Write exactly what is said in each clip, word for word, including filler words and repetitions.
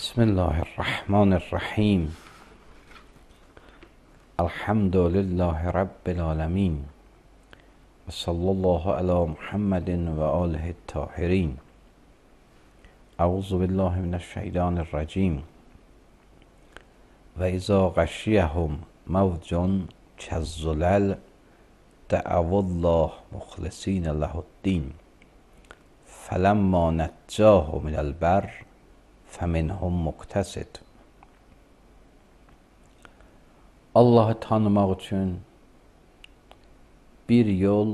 Bismillahirrahmanirrahim. Elhamdülillahi Rabbil alemin. Və sallallahu ala Muhammedin və alihi tahirin. Əuzu billahi mineşşeytanirracim. Və izə qəşiyəhum mevcun kəzzulal də'avullah muxlisinə lehuddin. Fələmmə nəccəhu minəl bər fəminhum muqtəsid. Allahı tanımaq üçün bir yol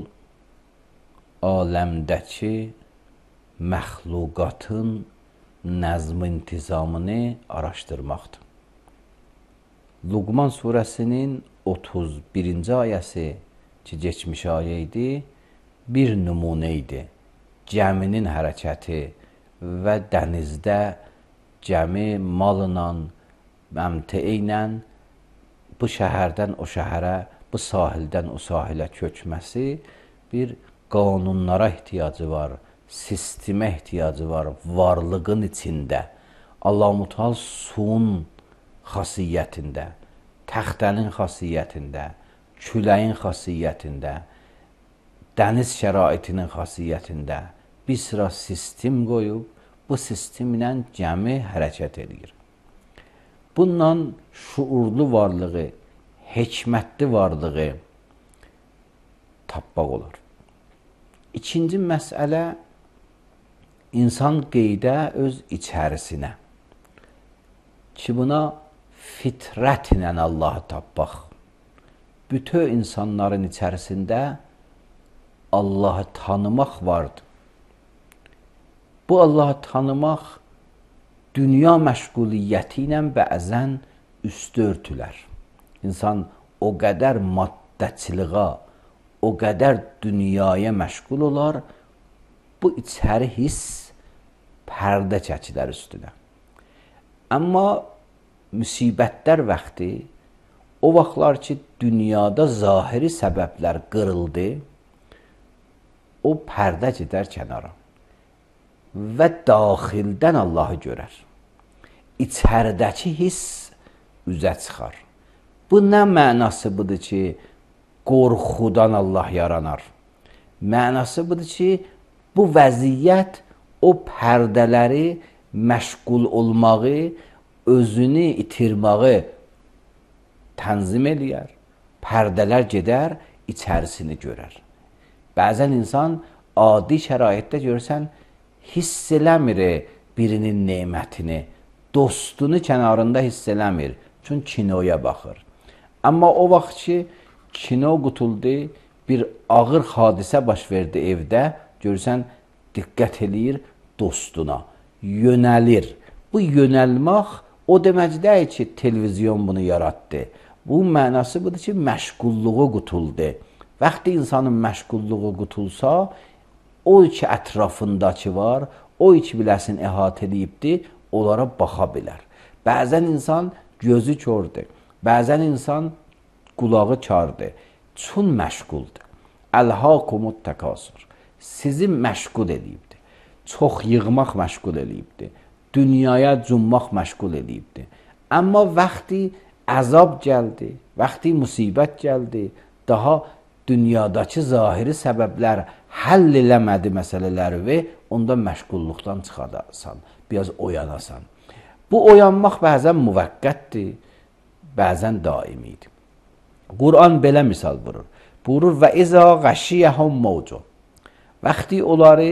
aləmdəki məxluqatın nəzm intizamını araşdırmaqdır. Luqman surəsinin otuz birinci ayəsi ki, geçmiş ayə idi, bir nümunə idi. Gəminin hərəkəti və dənizdə gəmi malla, məmtəə ilə bu şəhərdən o şəhərə, bu sahildən o sahilə köçməsi bir qanunlara ehtiyacı var, sistemə ehtiyacı var, varlığın içində. Allah-u Teala suyun xasiyyətində, təxtənin xasiyyətində, küləyin xasiyyətində, dəniz şəraitinin xasiyyətində bir sıra sistem qoyub, bu sistemlə gəmi hərəkət edir. Bundan şuurlu varlığı, hikmətli varlığı tapmaq olur. İkinci məsələ, insan qeydə öz içərisinə ki, buna fitrətlə Allahı tapmaq. Bütün insanların içərisində Allahı tanımaq vardır. Bu Allahı tanımaq dünya məşğuliyyəti ilə bəzən üstü örtülər. İnsan o qədər maddəçiliğə, o qədər dünyaya məşğul olar, bu içəri hiss pərdə çəkilər üstünə. Amma müsibətlər vaxtı, o vaxtlar ki, dünyada zahiri səbəblər qırıldı, o pərdə gedər kənara və daxildən Allahı görər. İçəridəki hiss üzə çıxar. Bu nə mənası budur ki, qorxudan Allah yaranar? Mənası budur ki, bu vəziyyət o pərdələri məşğul olmağı, özünü itirməyi tənzim eləyər. Pərdələr gedər, içərisini görər. Bəzən insan adi şəraitdə görsən, hiss eləmir birinin nemətini, dostunu kənarında hiss eləmir, çünki kinoya baxır. Amma o vaxt ki, kino qutuldu, bir ağır hadisə baş verdi evdə, görürsən, diqqət eləyir dostuna, yönəlir. Bu yönəlmək o demək deyil ki, televizyon bunu yaratdı. Bu mənası budur ki, məşğulluğu qutuldu. Vaxtı insanın məşğulluğu qutulsa, o ki ətrafındakı var, o ki biləsin əhatə edibdir, onlara baxa bilər. Bəzən insan gözü kördür, bəzən insan qulağı kardır, çün məşğuldur. Əlhaqumut təkasur, sizi məşğul edibdir, çox yığmaq məşğul edibdir, dünyaya cummaq məşğul edibdir. Amma vaxtı əzab gəldi, vaxtı musibət gəldi, daha dünyadakı zahiri səbəblər həll eləmədi məsələləri və onda məşğulluqdan çıxadasan, biraz oyanasan. Bu oyanmaq bəzən müvəqqətdir, bəzən daimidir. Quran belə misal vurur. Buyurur, və izə qəşiyəhum mevcun. Vaxtı onları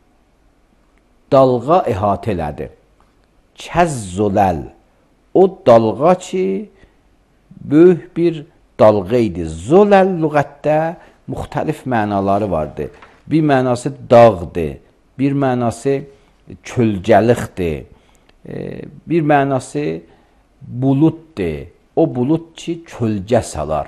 dalğa əhatə elədi. Kəzzulal. O dalğa ki, böyük bir dalğa idi. Zulal lüğətdə müxtəlif mənaları vardı. Bir mənası dağdır, bir mənası kölgəlikdir, bir mənası buluddur. O bulud ki, kölgə salar.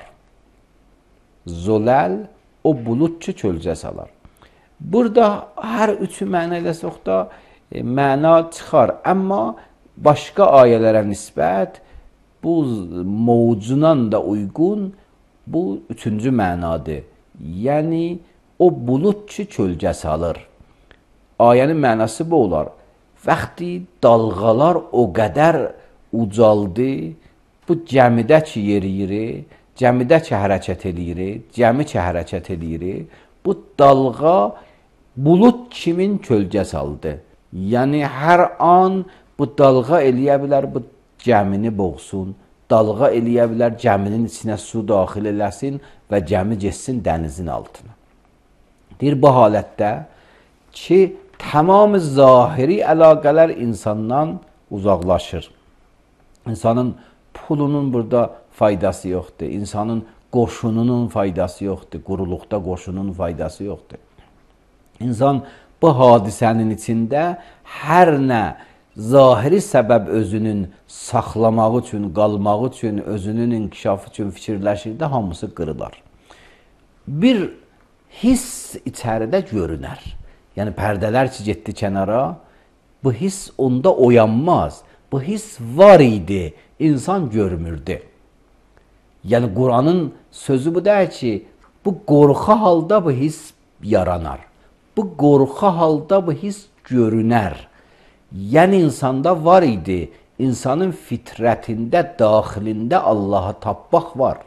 Zulal, o bulud ki, kölgə salar. Burada hər üçü məna eləsək də məna çıxar. Amma başqa ayələrə nisbət bu mevcunan da uyğun bu üçüncü mənadır. Yəni, o bulud ki, kölgə salır. Ayənin mənası bu olar. Vaxtı dalğalar o qədər ucaldı, bu gəmidə ki yeriyir, gəmidə ki hərəkət edir, gəmi ki hərəkət edir, bu dalğa bulut kimin kölgə saldı. Yəni hər an bu dalğa eləyə bilər, bu gəmini boğsun, dalğa eləyə bilər, gəminin içinə su daxil eləsin və gəmi getsin dənizin altına. Deyir, bu halətdə ki, tamam zahiri əlaqələr insandan uzaqlaşır. İnsanın pulunun burada faydası yoxdur, insanın qoşununun faydası yoxdur, quruluqda qoşunun faydası yoxdur. İnsan bu hadisənin içində hər nə zahiri səbəb özünün saxlamağı üçün, qalmağı üçün, özünün inkişafı üçün fikirləşirdə hamısı qırılar. Bir hiss içəridə görünər. Yəni pərdələr ki getdi kənara, bu hiss onda oyanmaz. Bu hiss var idi, insan görmürdü. Yəni Quranın sözü bu deyir ki, bu qorxu halda bu hiss yaranar. Bu qorxu halda bu hiss görünər. Yəni insanda var idi, insanın fitrətində, daxilində Allahı tapmaq var.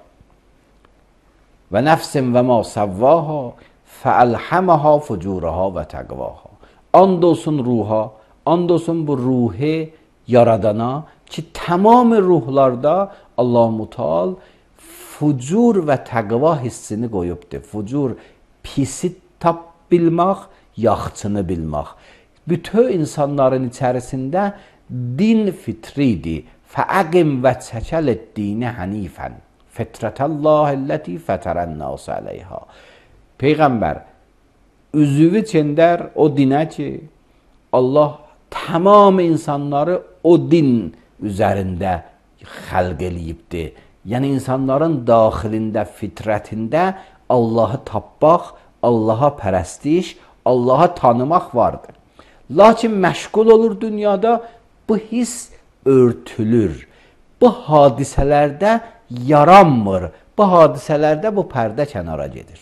Və nəfsin və ma səvvaha fəəlhəməha fucuraha və təqvaha. And olsun ruha, and olsun bu ruhi yaradana ki, tamam ruhlarda Allah-u Mutal fucur və təqva hissini qoyubdur. Fucur pisi tap bilmək, yaxçını bilmək. Bütün insanların içərisində din fitridir. Fəəqim və çəkəl dini hənifən. Fitrətəllahi fətərənnəs əleyha. Peyğəmbər üzüvü çəndər o dinə ki, Allah tamam insanları o din üzərində xəlq eləyibdir. Yəni insanların daxilində, fitrətində Allahı tapmaq, Allaha pərəstiş, Allaha tanımaq vardır. Lakin məşğul olur dünyada, bu hiss örtülür. Bu hadisələrdə yaranmır. Bu hadisələrdə bu pərdə kənara gedir.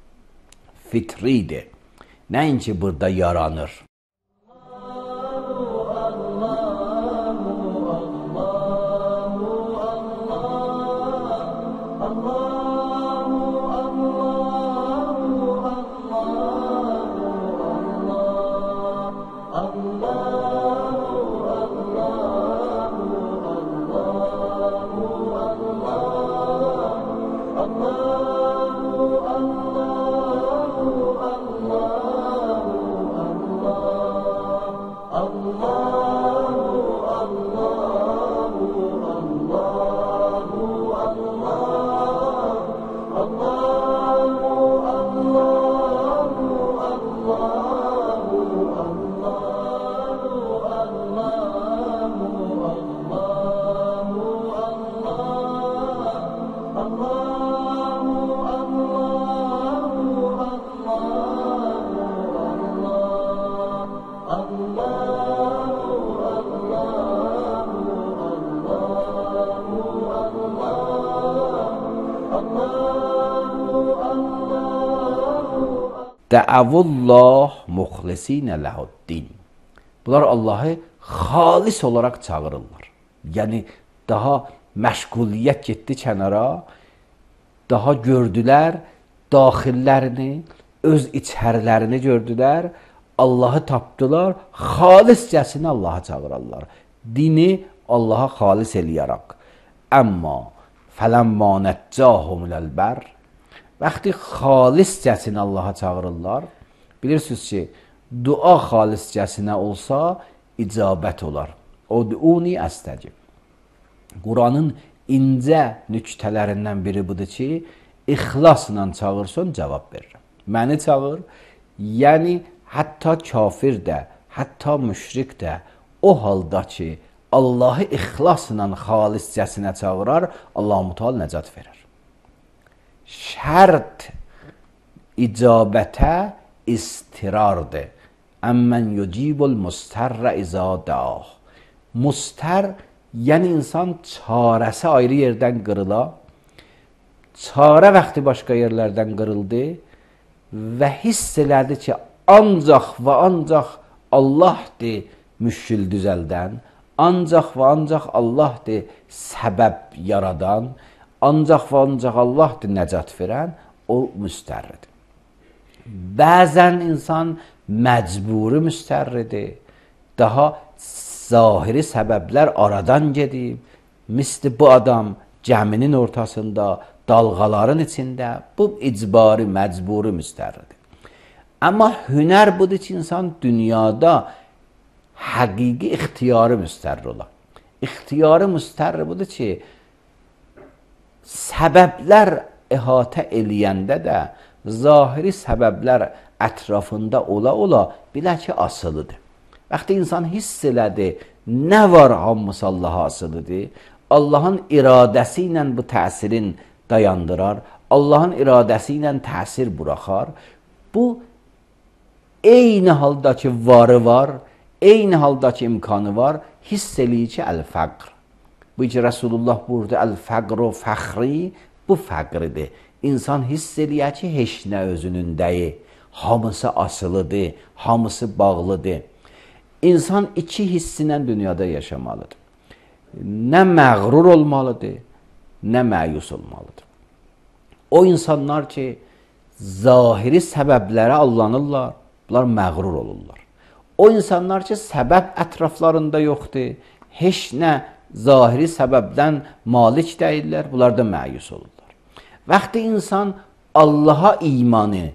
Fitridir. Nəinki burada yaranır. Dəəvullah muxlisinə lehuddin. Bunlar Allahı xalis olaraq çağırırlar. Yəni daha məşğuliyyət getdi kənara, daha gördülər daxillərini, öz içərilərini gördülər, Allahı tapdılar, xaliscəsinə Allaha çağırırlar. Dini Allaha xalis eləyərək. Əmma fələmmə nəccahum iləl-bər, vaxtı xaliscəsinə Allaha çağırırlar. Bilirsiniz ki, dua xaliscəsinə olsa icabət olar. Ud'uni əstəcib. Quranın incə nüktələrindən biri budur ki, ixlasla çağırsın, cavab verir. Məni çağır, yəni hətta kafir də, hətta müşrik də o halda ki, Allahı ixlasla xaliscəsinə çağırar, Allah-u Mutal nəcat verir. Şərt icabətə istirardır. Əmmən yucibul mustərrə izə dəah. Mustər, yəni insan çarəsi ayrı yerdən qırıla, çarə vaxtı başqa yerlərdən qırıldı və hiss elədi ki, ancaq və ancaq Allahdır müşkil düzəldən, ancaq və ancaq Allahdır səbəb yaradan, ancaq və ancaq Allahdır nəcat verən, o müstərridir. Bəzən insan məcburi müstərridir, daha zahiri səbəblər aradan gedib, misli bu adam gəminin ortasında, dalğaların içində, bu icbari, məcburi müstərridir. Amma hünər budur ki, insan dünyada həqiqi ixtiyarı müstərri olar. İxtiyarı müstərri budur ki, səbəblər əhatə eləyəndə də zahiri səbəblər ətrafında ola-ola bilə ki, asılıdır. Vaxtı insan hiss elədi, nə var hamısı Allaha asılıdır, Allahın iradəsi ilə bu təsirin dayandırar, Allahın iradəsi ilə təsir buraxar. Bu, eyni haldakı varı var, eyni haldakı imkanı var, hiss eləyir ki, əl-fəqr. Bu ki, Rasulullah burada əl-fəqr-u fəxri, bu fəqridir. İnsan hiss eləyir ki, heç nə özünündəyir, hamısı asılıdır, hamısı bağlıdır. İnsan iki hissinə dünyada yaşamalıdır. Nə məğrur olmalıdır, nə məyus olmalıdır. O insanlar ki, zahiri səbəblərə allanırlar, bunlar məğrur olurlar. O insanlar ki, səbəb ətraflarında yoxdur, heç nə zahiri səbəbdən malik deyirlər, bunlar da məyus olurlar. Vaxtı insan Allaha imanı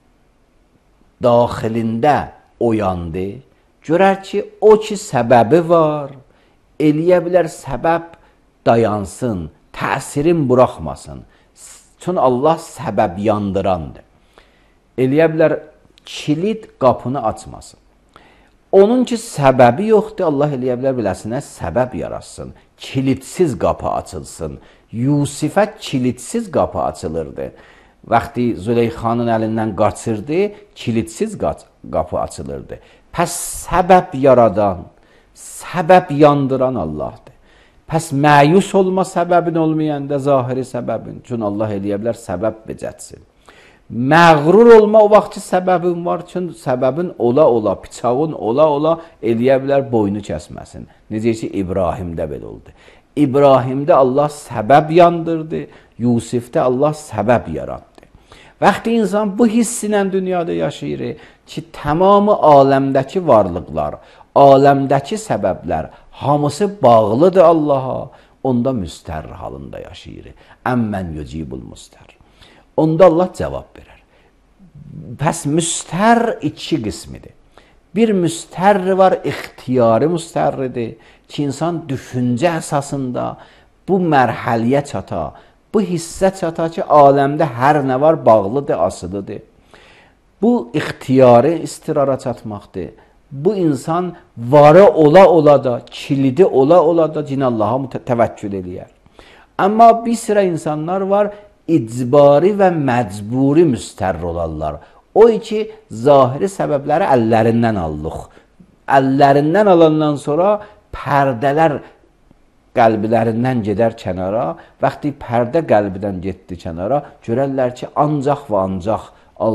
daxilində oyandı, görər ki, o ki səbəbi var, eləyə bilər səbəb dayansın, təsirin buraxmasın. Çünki Allah səbəb yandırandır. Eləyə bilər kilit qapını açmasın. Onun ki səbəbi yoxdur, Allah eləyə bilər biləsinə səbəb yaratsın. Kilitsiz qapı açılsın. Yusifə kilitsiz qapı açılırdı. Vaxtı Züleyxanın əlindən qaçırdı, kilitsiz qapı açılırdı. Pəs səbəb yaradan, səbəb yandıran Allahdır. Pəs məyus olma səbəbin olmayanda zahiri səbəbin. Çünki Allah eləyə bilər səbəb becətsin. Məğrur olma o vaxt ki səbəbin var. Çünki səbəbin ola-ola, bıçağın ola-ola eləyə bilər boynu kəsməsin. Necə ki İbrahimdə belə oldu. İbrahimdə Allah səbəb yandırdı, Yusifdə Allah səbəb yaratdı. Vaxtı insan bu hissinə dünyada yaşayır ki, tamamı aləmdəki varlıqlar, aləmdəki səbəblər hamısı bağlıdır Allaha, onda müstər halında yaşayır. Əmmən yücibul müstər. Onda Allah cavab verər. Pəs müstər iki qismidir. Bir müstər var, ixtiyari müstərridir ki, insan düşüncə əsasında bu mərhəliyə çata, bu hissə çata ki, aləmdə hər nə var bağlıdır, asılıdır. Bu ixtiyari istirara çatmaqdır. Bu insan varı ola-ola da, kilidi ola-ola da cin Allaha təvəkkül eləyər. Amma bir sıra insanlar var, icbari və məcburi müstərr olarlar. O ki, zahiri səbəbləri əllərindən allıq. Əllərindən alandan sonra pərdələr qəlblərindən gedər kənara. Vaxtı pərdə qəlbidən getdi kənara, görərlər ki, ancaq və ancaq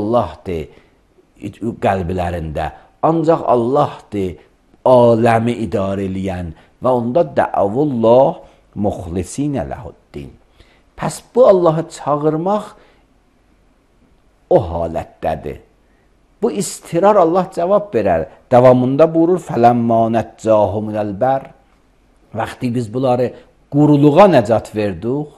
Allahdır qəlblərində. Ancaq Allahdır aləmi idarə eləyən və onda dəavullah muxlisinə ləhuddin. Pəs bu Allahı çağırmaq o halətdədir. Bu istirar Allah cavab verər. Davamında buyurur, fələmmə nəccahu minəl bər. Vaxtı biz bunları quruluğa nəcat verdik,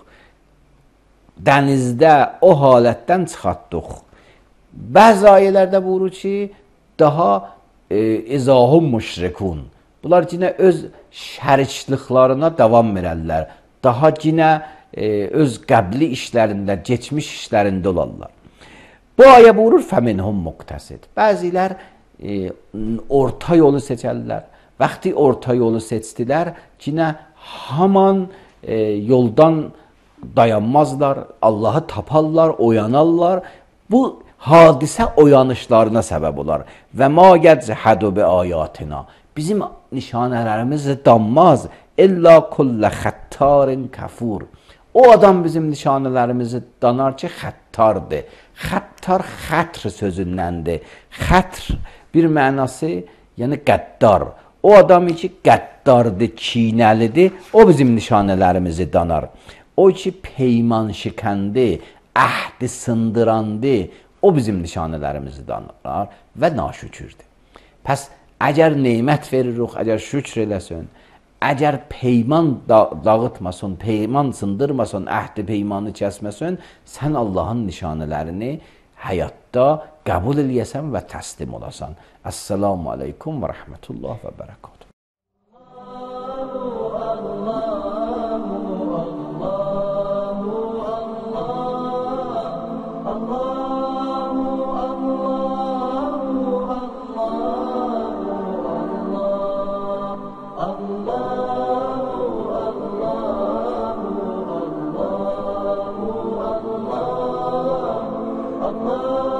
dənizdə o halətdən çıxartdıq. Bəzi ayələrdə buyurur ki, daha e, izahum müşrikun. Bunlar yine öz şərikliklarına davam verərlər. Daha yine e, öz qəbli işlərində, geçmiş işlərində olarlar. Bu ayə buyurur, fəminhum muqtəsid. Bəzilər e, orta yolu seçərlər. Vaxtı orta yolu seçdilər, yine haman e, yoldan dayanmazlar, Allahı taparlar, oyanarlar. Bu hadisə oyanışlarına səbəb olar. Və ma yəcəhədu bi ayatina. Bizim nişanələrimiz danmaz. İlla kullə xəttarin kəfur. O adam bizim nişanələrimizi danar ki, xəttardır. Xəttar xətr sözündəndir. Xətr bir mənası, yəni qəddar. O adam ki qəddardır, kinəlidir, o bizim nişanələrimizi danar. O ki peyman şikəndi, əhdi sındırandı, o bizim nişanələrimizi danar və naşükürdür. Pəs əgər neymət veririk, əgər şükr eləsin, əgər peyman da dağıtmasın, peyman sındırmasın, əhdi peymanı kəsməsin, sən Allahın nişanələrini həyatda qəbul eləyəsən və təslim olasan. Əssalamu aleykum və rəhmətullah və bərəkatuhu. Allah